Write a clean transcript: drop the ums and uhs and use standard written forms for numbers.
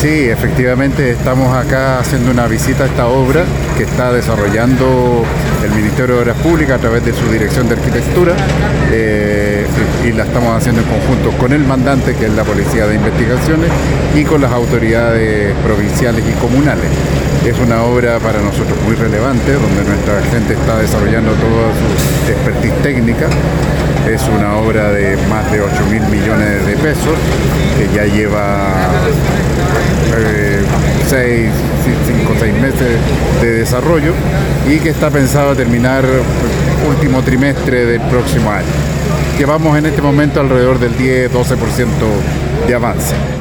Sí, efectivamente estamos acá haciendo una visita a esta obra que está desarrollando el Ministerio de Obras Públicas a través de su Dirección de Arquitectura y la estamos haciendo en conjunto con el mandante, que es la Policía de Investigaciones, y con las autoridades provinciales y comunales. Es una obra para nosotros muy relevante, donde nuestra gente está desarrollando toda su expertise técnica. Es una obra de más de 8.000 millones de pesos, que ya lleva 5 o 6 meses de desarrollo y que está pensado a terminar último trimestre del próximo año. Llevamos en este momento alrededor del 10-12% de avance.